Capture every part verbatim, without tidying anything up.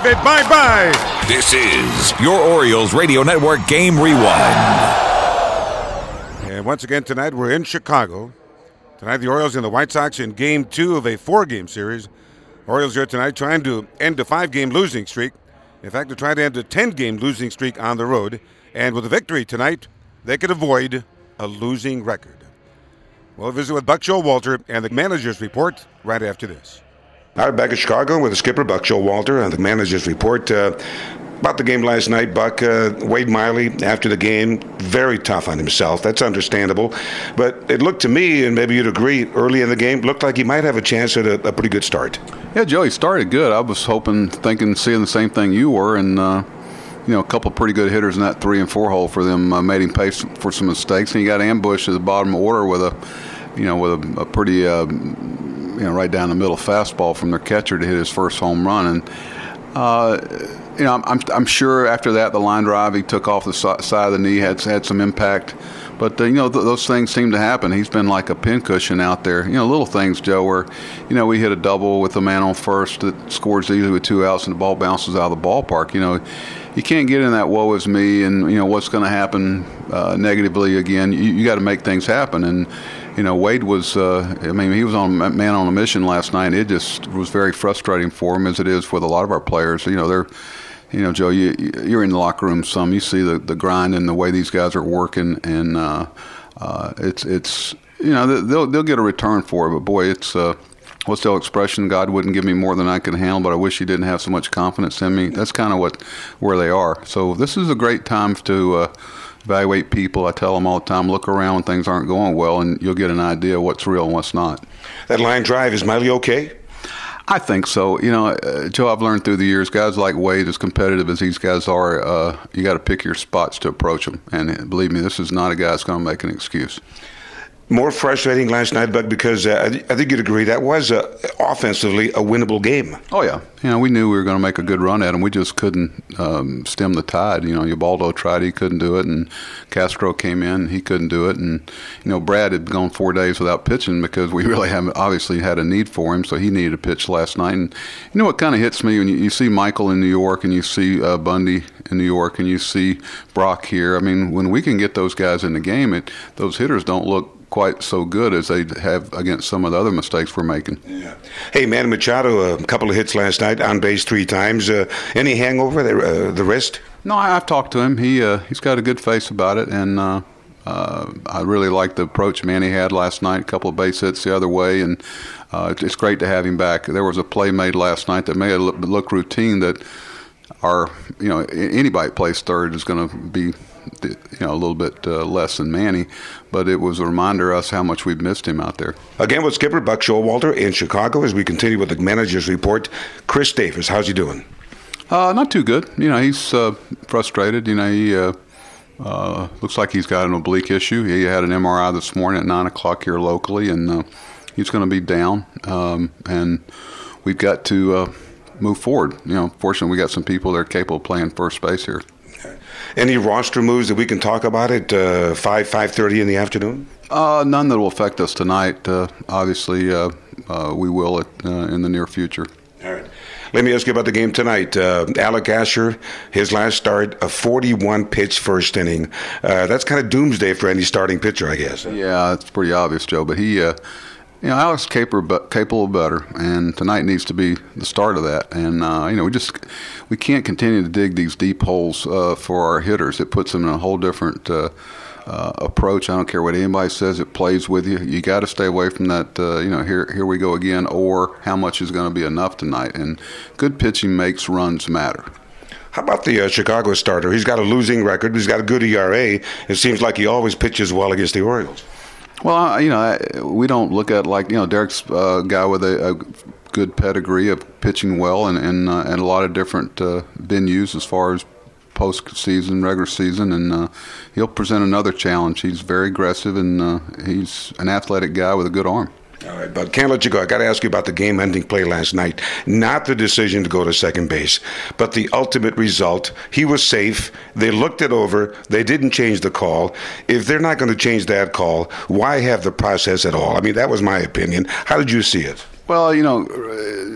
bid bye-bye. This is your Orioles Radio Network Game Rewind. And once again tonight, we're in Chicago. Tonight, the Orioles and the White Sox in game two of a four-game series. Orioles here tonight trying to end a five-game losing streak. In fact, they're trying to end a ten-game losing streak on the road. And with a victory tonight, they could avoid a losing record. We'll visit with Buck Showalter and the manager's report right after this. All right, back in Chicago with the skipper, Buck Showalter, and the manager's report. Uh, about the game last night, Buck, uh, Wade Miley, after the game, very tough on himself. That's understandable. But it looked to me, and maybe you'd agree, early in the game, looked like he might have a chance at a, a pretty good start. Yeah, Joe, he started good. I was hoping, thinking, seeing the same thing you were, and uh, you know, a couple of pretty good hitters in that three and four hole for them uh, made him pay for some mistakes, and he got ambushed at the bottom of the order with a, you know, with a, a pretty, uh, you know, right down the middle fastball from their catcher to hit his first home run, and uh, you know, I'm I'm sure after that the line drive he took off the side of the knee had had some impact. But, uh, you know, th- those things seem to happen. He's been like a pincushion out there. You know, little things, Joe, where, you know, we hit a double with a man on first that scores easily with two outs and the ball bounces out of the ballpark. You know, you can't get in that woe is me and, you know, what's going to happen uh, negatively again. You, you got to make things happen. And, you know, Wade was, uh, I mean, he was on man on a mission last night. And it just was very frustrating for him, as it is with a lot of our players. You know, they're, You know, Joe, you, you're in the locker room some. You see the, the grind and the way these guys are working, and uh, uh, it's it's you know they'll they'll get a return for it. But boy, it's uh, what's the old expression? God wouldn't give me more than I can handle, but I wish He didn't have so much confidence in me. That's kind of what where they are. So this is a great time to uh, evaluate people. I tell them all the time, look around when things aren't going well, and you'll get an idea of what's real and what's not. That line drive, is Miley okay? I think so. You know, uh, Joe, I've learned through the years, guys like Wade, as competitive as these guys are, uh, you got to pick your spots to approach them. And believe me, this is not a guy that's going to make an excuse. More frustrating last night, Buck, because uh, I think you'd agree that was uh, offensively a winnable game. Oh, yeah. You know, we knew we were going to make a good run at them. We just couldn't um, stem the tide. You know, Ubaldo tried, he couldn't do it, and Castro came in, he couldn't do it. And, you know, Brad had gone four days without pitching because we really haven't obviously had a need for him, so he needed a pitch last night. And you know what kind of hits me when you, you see Michael in New York and you see uh, Bundy in New York and you see Brock here. I mean, when we can get those guys in the game, it those hitters don't look quite so good as they have against some of the other mistakes we're making. Yeah. Hey, Manny Machado, a couple of hits last night, on base three times. Uh, any hangover, the, uh, the wrist? No, I, I've talked to him. He uh, he's got a good face about it, and uh, uh, I really like the approach Manny had last night. A couple of base hits the other way, and uh, it's great to have him back. There was a play made last night that made it look, look routine. That our you know anybody that plays third is going to be, you know, a little bit uh, less than Manny, but it was a reminder to us how much we've missed him out there. Again with skipper Buck Showalter in Chicago as we continue with the manager's report. Chris Davis, how's he doing? Uh, not too good. You know, he's uh, frustrated. You know, he uh, uh, looks like he's got an oblique issue. He had an M R I this morning at nine o'clock here locally, and uh, he's going to be down. Um, and we've got to uh, move forward. You know, fortunately, we got some people that are capable of playing first base here. Any roster moves that we can talk about at uh, five, five thirty in the afternoon? Uh, none that will affect us tonight. Uh, obviously, uh, uh, we will at, uh, in the near future. All right. Let me ask you about the game tonight. Uh, Alec Asher, his last start, a forty-one pitch first inning. Uh, that's kind of doomsday for any starting pitcher, I guess. Yeah, it's pretty obvious, Joe. But he, uh, you know, Alex capable, capable of better, and tonight needs to be the start of that. And uh, you know, we just we can't continue to dig these deep holes uh, for our hitters. It puts them in a whole different uh, uh, approach. I don't care what anybody says. It plays with you. You got to stay away from that. Uh, you know, here here we go again, or how much is going to be enough tonight. And good pitching makes runs matter. How about the uh, Chicago starter? He's got a losing record. He's got a good E R A. It seems like he always pitches well against the Orioles. Well, you know, we don't look at like, you know, Derek's a guy with a, a good pedigree of pitching well and and, uh, and a lot of different uh, venues as far as postseason, regular season, and uh, he'll present another challenge. He's very aggressive, and uh, he's an athletic guy with a good arm. All right, but can't let you go. I got to ask you about the game-ending play last night. Not the decision to go to second base, but the ultimate result. He was safe. They looked it over. They didn't change the call. If they're not going to change that call, why have the process at all? I mean, that was my opinion. How did you see it? Well, you know,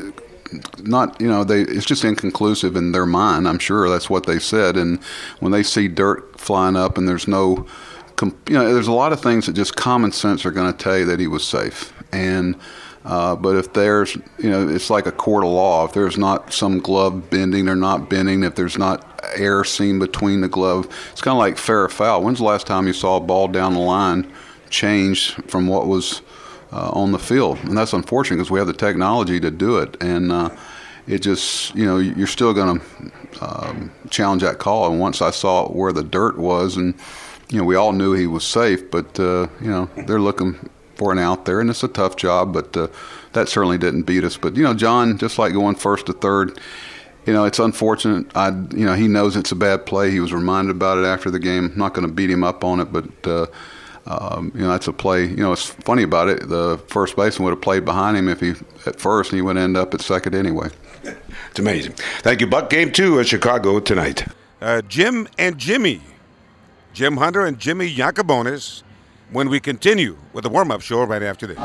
not, you know, they it's just inconclusive in their mind. I'm sure that's what they said. And when they see dirt flying up and there's no, you know, there's a lot of things that just common sense are going to tell you that he was safe. And uh, but if there's, you know, it's like a court of law. If there's not some glove bending or not bending, if there's not air seen between the glove, it's kind of like fair or foul. When's the last time you saw a ball down the line change from what was uh, on the field? And that's unfortunate because we have the technology to do it. And uh, it just, you know, you're still going to um, challenge that call. And once I saw where the dirt was, and, you know, we all knew he was safe, but, uh, you know, they're looking for an out there, and it's a tough job, but uh, that certainly didn't beat us. But, you know, John, just like going first to third, you know, it's unfortunate. I, you know, he knows it's a bad play. He was reminded about it after the game. I'm not going to beat him up on it, but, uh, um, you know, that's a play. You know, it's funny about it. The first baseman would have played behind him if he at first, and he would end up at second anyway. It's amazing. Thank you, Buck. Game two at Chicago tonight. Uh, Jim and Jimmy. Jim Hunter and Jimmy Yacobonis when we continue with the warm-up show right after this.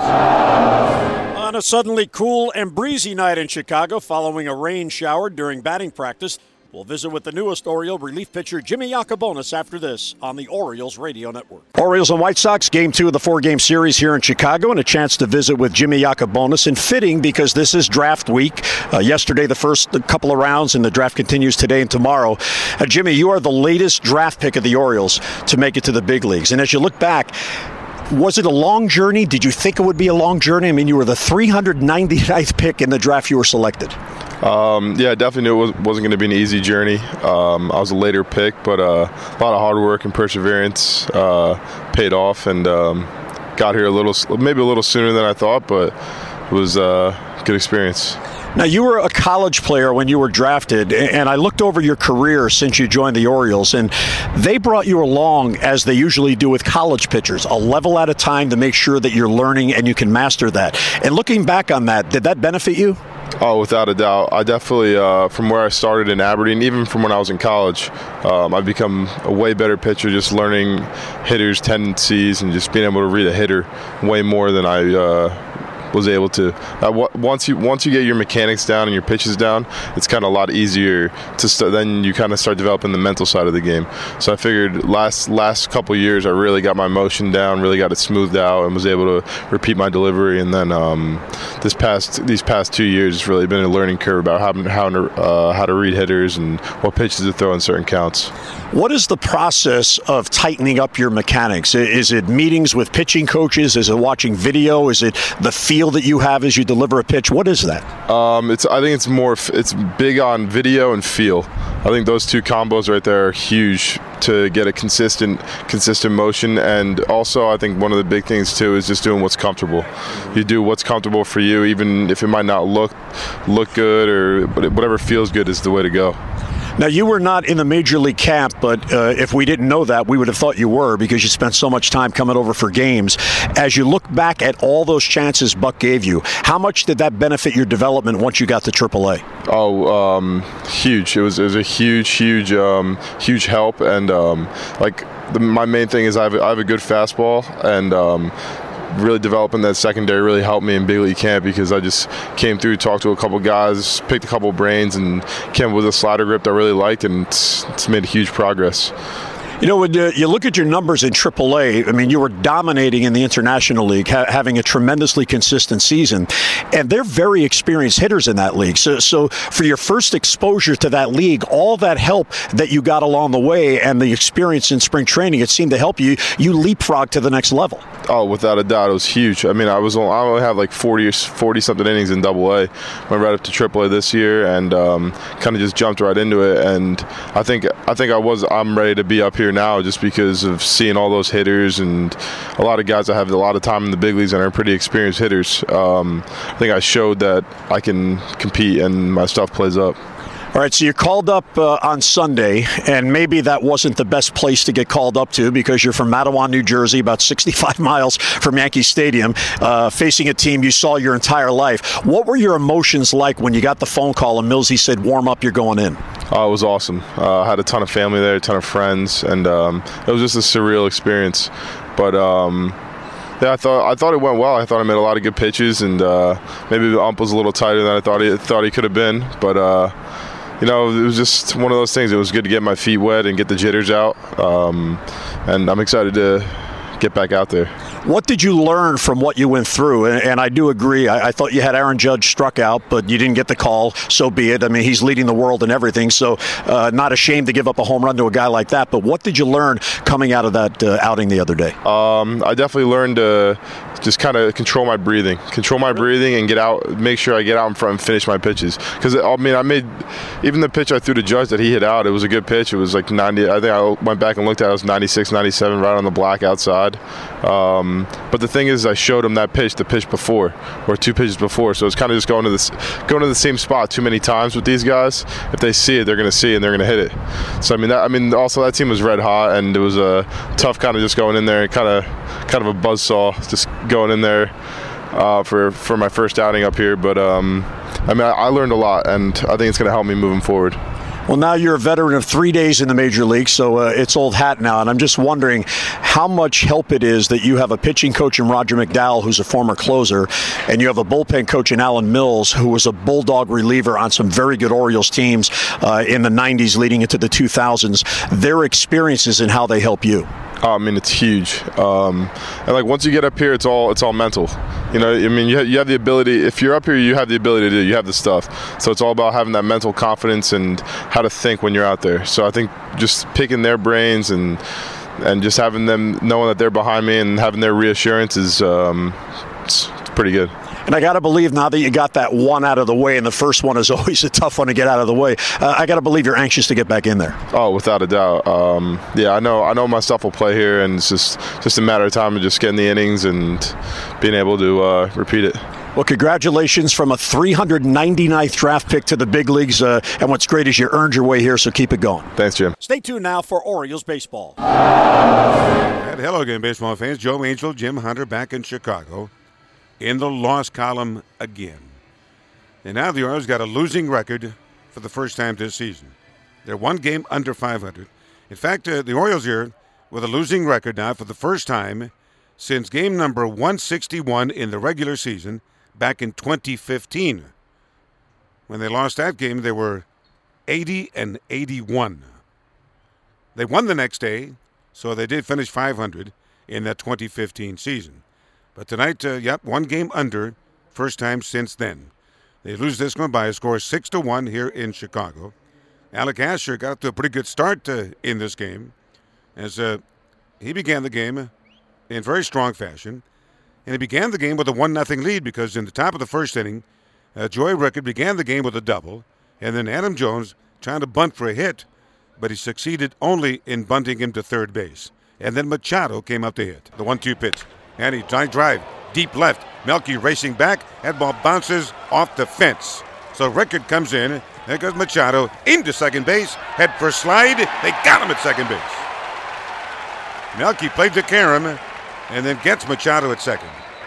On a suddenly cool and breezy night in Chicago following a rain shower during batting practice, we'll visit with the newest Oriole relief pitcher Jimmy Yacobonis after this on the Orioles Radio Network. Orioles and White Sox, game two of the four-game series here in Chicago, and a chance to visit with Jimmy Yacobonis, and fitting because this is draft week. Uh, yesterday, the first couple of rounds, and the draft continues today and tomorrow. Uh, Jimmy, you are the latest draft pick of the Orioles to make it to the big leagues, and as you look back, was it a long journey? Did you think it would be a long journey? I mean, you were the three hundred ninety-ninth pick in the draft you were selected. Um, yeah, I definitely knew it wasn't going to be an easy journey. Um, I was a later pick, but uh, a lot of hard work and perseverance uh, paid off, and um, got here a little, maybe a little sooner than I thought, but it was a good experience. Now, you were a college player when you were drafted, and I looked over your career since you joined the Orioles, and they brought you along, as they usually do with college pitchers, a level at a time to make sure that you're learning and you can master that. And looking back on that, did that benefit you? Oh, without a doubt. I definitely, uh, from where I started in Aberdeen, even from when I was in college, um, I've become a way better pitcher, just learning hitters' tendencies and just being able to read a hitter way more than I uh, was able to. Uh, once you once you get your mechanics down and your pitches down, it's kind of a lot easier to st- then you kind of start developing the mental side of the game. So I figured last last couple years I really got my motion down, really got it smoothed out, and was able to repeat my delivery. And then um, this past these past two years, it's really been a learning curve about how how to uh, how to read hitters and what pitches to throw in certain counts. What is the process of tightening up your mechanics? Is it meetings with pitching coaches? Is it watching video? Is it the feel that you have as you deliver a pitch? What is that? Um, it's I think it's more it's big on video and feel. I think those two combos right there are huge to get a consistent consistent motion. And also I think one of the big things too is just doing what's comfortable. You do what's comfortable for you, even if it might not look look good, or whatever feels good is the way to go. Now, you were not in the Major League camp, but uh, if we didn't know that, we would have thought you were because you spent so much time coming over for games. As you look back at all those chances Buck gave you, how much did that benefit your development once you got to triple A? Oh, um, huge. It was, it was a huge, huge, um, huge help. And, um, like, the, my main thing is I have, I have a good fastball, and um, really developing that secondary really helped me in big league camp because I just came through, talked to a couple guys, picked a couple brains, and came with a slider grip that I really liked, and it's, it's made huge progress. You know, when uh, you look at your numbers in triple A, I mean, you were dominating in the International League, ha- having a tremendously consistent season, and they're very experienced hitters in that league. So, so for your first exposure to that league, all that help that you got along the way and the experience in spring training, it seemed to help you. You leapfrog to the next level. Oh, without a doubt, it was huge. I mean, I was I only have like forty forty something innings in Double A. Went right up to Triple A this year, and um, kind of just jumped right into it. And I think I think I was I'm ready to be up here now, just because of seeing all those hitters and a lot of guys that have a lot of time in the big leagues and are pretty experienced hitters. Um, I think I showed that I can compete and my stuff plays up. All right, so you're called up uh, on Sunday, and maybe that wasn't the best place to get called up to because you're from Matawan, New Jersey, about sixty-five miles from Yankee Stadium, uh, facing a team you saw your entire life. What were your emotions like when you got the phone call and Millsy said, warm up, you're going in? Oh, it was awesome. Uh, I had a ton of family there, a ton of friends, and um, it was just a surreal experience. But um, Yeah, I thought I thought it went well. I thought I made a lot of good pitches, and uh, maybe the ump was a little tighter than I thought he thought he could have been. But uh, you know, it was just one of those things. It was good to get my feet wet and get the jitters out, um, and I'm excited to get back out there. What did you learn from what you went through? And, and I do agree. I, I thought you had Aaron Judge struck out, but you didn't get the call. So be it. I mean, he's leading the world and everything. So uh, not ashamed to give up a home run to a guy like that. But what did you learn coming out of that uh, outing the other day? Um, I definitely learned to just kind of control my breathing, control my breathing, and get out. Make sure I get out in front and finish my pitches. Because I mean, I made even the pitch I threw to Judge that he hit out. It was a good pitch. It was like ninety. I think I went back and looked at it. It was ninety-six, ninety-seven, right on the black outside. Um, but the thing is, I showed him that pitch, the pitch before, or two pitches before. So it's kind of just going to this, going to the same spot too many times with these guys. If they see it, they're going to see it and they're going to hit it. So I mean, that, I mean, also that team was red hot, and it was a tough kind of just going in there and kind of, kind of a buzzsaw, just going in there uh, for for my first outing up here. But um, I mean, I, I learned a lot, and I think it's going to help me moving forward. Well, now you're a veteran of three days in the major league, so uh, it's old hat now. And I'm just wondering how much help it is that you have a pitching coach in Roger McDowell, who's a former closer, and you have a bullpen coach in Alan Mills, who was a bulldog reliever on some very good Orioles teams uh, in the nineties leading into the two thousands. Their experiences and how they help you. I mean, it's huge, um, and like once you get up here, it's all it's all mental. You know, I mean, you have, you have the ability. If you're up here, you have the ability to do. You have the stuff. So it's all about having that mental confidence and how to think when you're out there. So I think just picking their brains and and just having them knowing that they're behind me and having their reassurance is um, it's, it's pretty good. And I got to believe now that you got that one out of the way, and the first one is always a tough one to get out of the way, uh, I got to believe you're anxious to get back in there. Oh, without a doubt. Um, yeah, I know I know my stuff will play here, and it's just, just a matter of time of just getting the innings and being able to uh, repeat it. Well, congratulations from a three hundred ninety-ninth draft pick to the big leagues. Uh, and what's great is you earned your way here, so keep it going. Thanks, Jim. Stay tuned now for Orioles baseball. And hello again, baseball fans. Joe Angel, Jim Hunter back in Chicago in the loss column again. And now the Orioles got a losing record for the first time this season. They're one game under five hundred. In fact, uh, the Orioles here with a losing record now for the first time since game number one sixty-one in the regular season back in twenty fifteen. When they lost that game, they were eighty and eighty-one. They won the next day, so they did finish five hundred in that twenty fifteen season. But tonight, uh, yep, one game under, first time since then. They lose this one by a score of six to one here in Chicago. Alec Asher got to a pretty good start uh, in this game, as uh, he began the game in very strong fashion. And he began the game with a one nothing lead because in the top of the first inning, uh, Joey Rickard began the game with a double, and then Adam Jones trying to bunt for a hit, but he succeeded only in bunting him to third base. And then Machado came up to hit, the one two pitch. And he trying drive, deep left. Melky racing back. That ball bounces off the fence. So Rickard comes in. There goes Machado into second base. Head first slide. They got him at second base. Melky played to Karam and then gets Machado at second.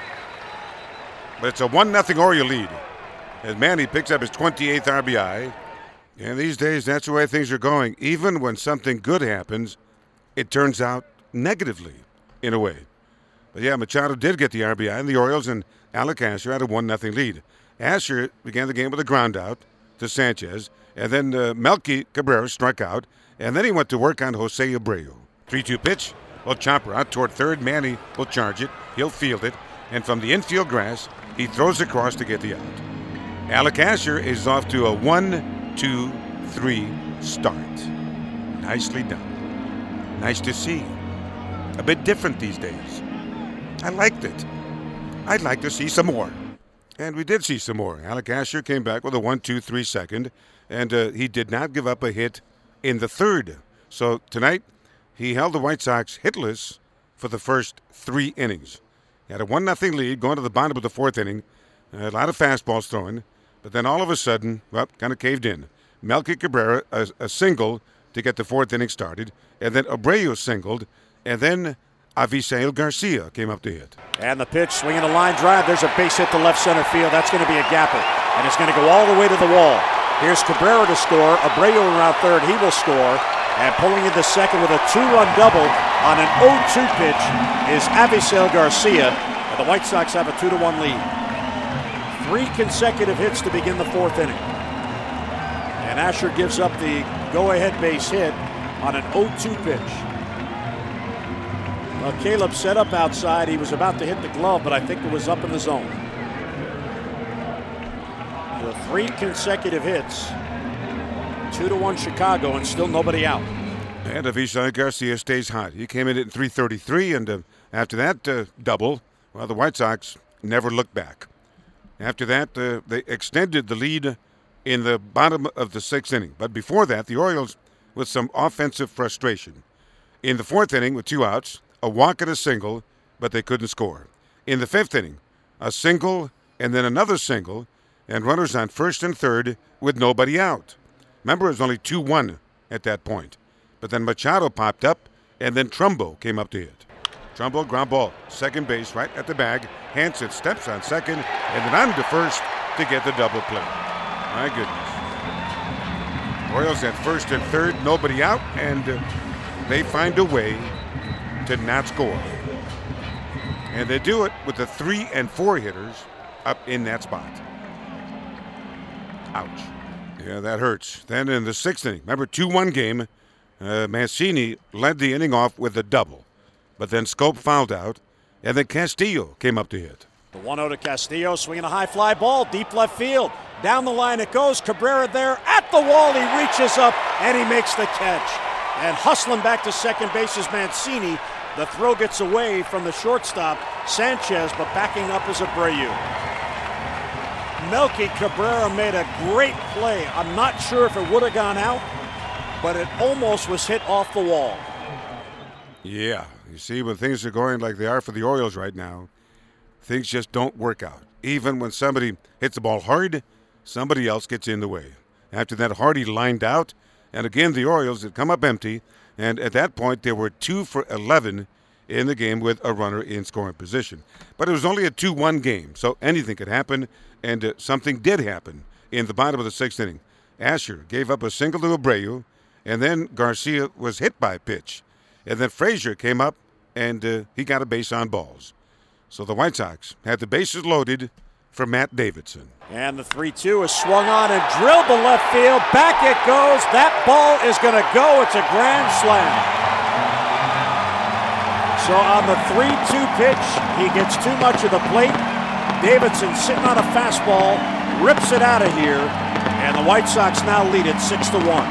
But it's a one nothing Oriole lead as Manny picks up his twenty-eighth R B I. And these days, that's the way things are going. Even when something good happens, it turns out negatively in a way. But yeah, Machado did get the R B I, and the Orioles and Alec Asher had a one nothing lead. Asher began the game with a ground out to Sanchez, and then uh, Melky Cabrera struck out, and then he went to work on Jose Abreu. three two pitch. Well, chopper out toward third. Manny will charge it. He'll field it, and from the infield grass, he throws across to get the out. Alec Asher is off to a one two three start. Nicely done. Nice to see. A bit different these days. I liked it. I'd like to see some more. And we did see some more. Alec Asher came back with a one two three second, and uh, he did not give up a hit in the third. So tonight, he held the White Sox hitless for the first three innings. He had a one nothing lead going to the bottom of the fourth inning. A lot of fastballs thrown, but then all of a sudden, well, kind of caved in. Melky Cabrera, a, a single to get the fourth inning started, and then Abreu singled, and then Avisail Garcia came up to hit. And the pitch, swinging a line drive. There's a base hit to left center field. That's going to be a gapper. And it's going to go all the way to the wall. Here's Cabrera to score. Abreu around third. He will score. And pulling into second with a two-run double on an oh two pitch is Avisail Garcia. And the White Sox have a two to one lead. Three consecutive hits to begin the fourth inning. And Asher gives up the go-ahead base hit on an oh two pitch. Well, Caleb set up outside. He was about to hit the glove, but I think it was up in the zone. So three consecutive hits. Two to one Chicago, and still nobody out. And Avisail Garcia stays hot. He came in at three thirty-three, and uh, after that uh, double, well, the White Sox never looked back. After that, uh, they extended the lead in the bottom of the sixth inning. But before that, the Orioles, with some offensive frustration. In the fourth inning, with two outs, a walk and a single, but they couldn't score. In the fifth inning, a single and then another single, and runners on first and third with nobody out. Remember, it was only two one at that point. But then Machado popped up, and then Trumbo came up to hit. Trumbo, ground ball, second base, right at the bag. Hansen steps on second, and then on to first to get the double play. My goodness. Orioles at first and third, nobody out, and uh, they find a way to not score. And they do it with the three and four hitters up in that spot. Ouch. Yeah, that hurts. Then in the sixth inning, remember, two one game, uh, Mancini led the inning off with a double. But then Scope fouled out, and then Castillo came up to hit. The one oh to Castillo, swinging a high fly ball, deep left field. Down the line it goes. Cabrera there at the wall. He reaches up, and he makes the catch. And hustling back to second base is Mancini. The throw gets away from the shortstop, Sanchez, but backing up is Abreu. Melky Cabrera made a great play. I'm not sure if it would have gone out, but it almost was hit off the wall. Yeah, you see, when things are going like they are for the Orioles right now, things just don't work out. Even when somebody hits the ball hard, somebody else gets in the way. After that, Hardy lined out, and again the Orioles had come up empty, and at that point they were two for eleven in the game with a runner in scoring position. But it was only a two one game, so anything could happen, and uh, something did happen in the bottom of the sixth inning. Asher gave up a single to Abreu, and then Garcia was hit by a pitch. And then Frazier came up, and uh, he got a base on balls. So the White Sox had the bases loaded for Matt Davidson. And the three two is swung on and drilled to left field. Back it goes. That ball is going to go. It's a grand slam. So on the three two pitch, he gets too much of the plate. Davidson sitting on a fastball, rips it out of here, and the White Sox now lead it six to one.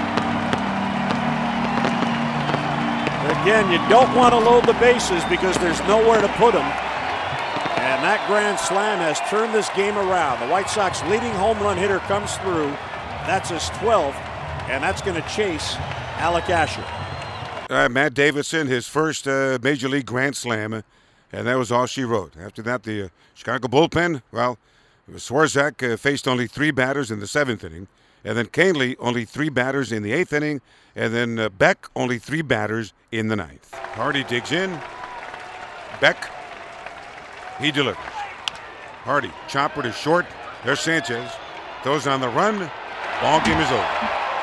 Again, you don't want to load the bases because there's nowhere to put them. And that grand slam has turned this game around. The White Sox leading home run hitter comes through. That's his twelfth, and that's going to chase Alec Asher. Uh, Matt Davidson, his first uh, Major League grand slam, and that was all she wrote. After that, the uh, Chicago bullpen, well, Swarzak uh, faced only three batters in the seventh inning, and then Canely only three batters in the eighth inning, and then uh, Beck only three batters in the ninth. Hardy digs in. Beck, he delivers. Hardy, chopper to short. There's Sanchez. Throws on the run. Ball game is over.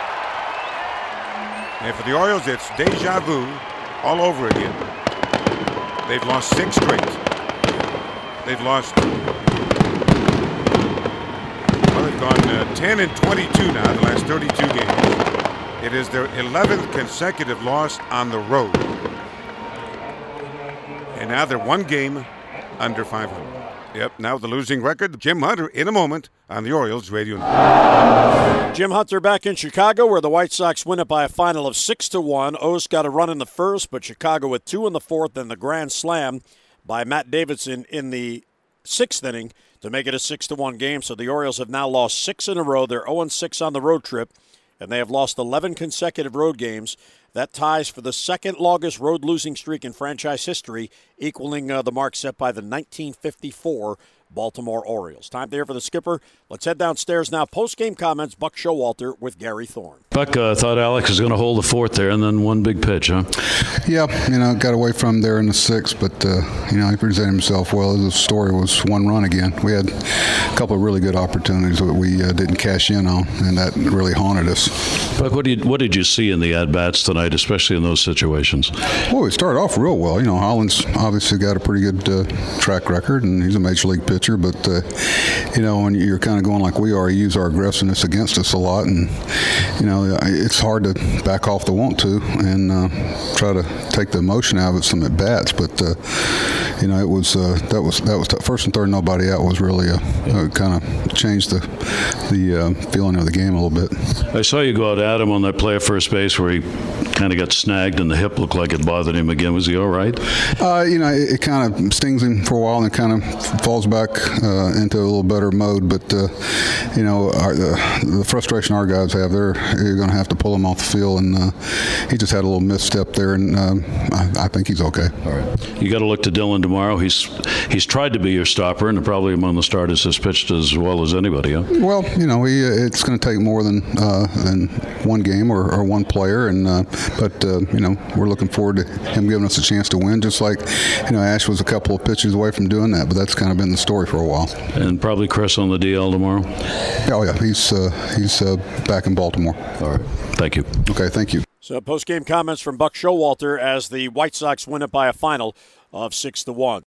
And for the Orioles, it's deja vu all over again. They've lost six straight. They've lost. Well, they've gone uh, ten and twenty-two now, the last thirty-two games. It is their eleventh consecutive loss on the road. And now they're one game under five hundred. Yep, now the losing record. Jim Hunter in a moment on the Orioles Radio Network. Jim Hunter back in Chicago, where the White Sox win it by a final of six to one. O's got a run in the first, but Chicago with two in the fourth, and the grand slam by Matt Davidson in the sixth inning to make it a six to one game. So the Orioles have now lost six in a row. They're oh and six on the road trip, and they have lost eleven consecutive road games. That ties for the second longest road losing streak in franchise history, equaling uh, the mark set by the nineteen fifty-four Baltimore Orioles. Time there for the skipper. Let's head downstairs now. Post-game comments, Buck Showalter with Gary Thorne. Buck, I uh, thought Alex was going to hold the fort there, and then one big pitch, huh? Yeah, you know, got away from him there in the sixth, but, uh, you know, he presented himself well. The story was one run again. We had a couple of really good opportunities that we uh, didn't cash in on, and that really haunted us. Buck, what did, what did you see in the at-bats tonight, especially in those situations? Well, we started off real well. You know, Holland's obviously got a pretty good uh, track record, and he's a major league pitcher, but, uh, you know, when you're kind of going like we are, you use our aggressiveness against us a lot, and, you know, it's hard to back off the want to and uh, try to take the emotion out of it some at bats. But uh, you know, it was uh, that was that was t- first and third, nobody out was really a, a kind of changed the the uh, feeling of the game a little bit. I saw you go out at him on that play at first base where he kind of got snagged and the hip looked like it bothered him again. Was he all right? Uh, you know, it, it kind of stings him for a while and it kind of falls back uh, into a little better mode. But uh, you know, our, the, the frustration our guys have, they're you're going to have to pull him off the field, and uh, he just had a little misstep there, and um, I, I think he's okay. All right. You got to look to Dylan tomorrow. He's he's tried to be your stopper, and probably among the starters has pitched as well as anybody. Huh? Well, you know, he, it's going to take more than uh, than one game or, or one player, and uh, but uh, you know, we're looking forward to him giving us a chance to win. Just like, you know, Ash was a couple of pitches away from doing that, but that's kind of been the story for a while. And probably Chris on the D L tomorrow. Oh yeah, he's uh, he's uh, back in Baltimore. All right. Thank you. Okay, thank you. So post-game comments from Buck Showalter as the White Sox win it by a final of six to one.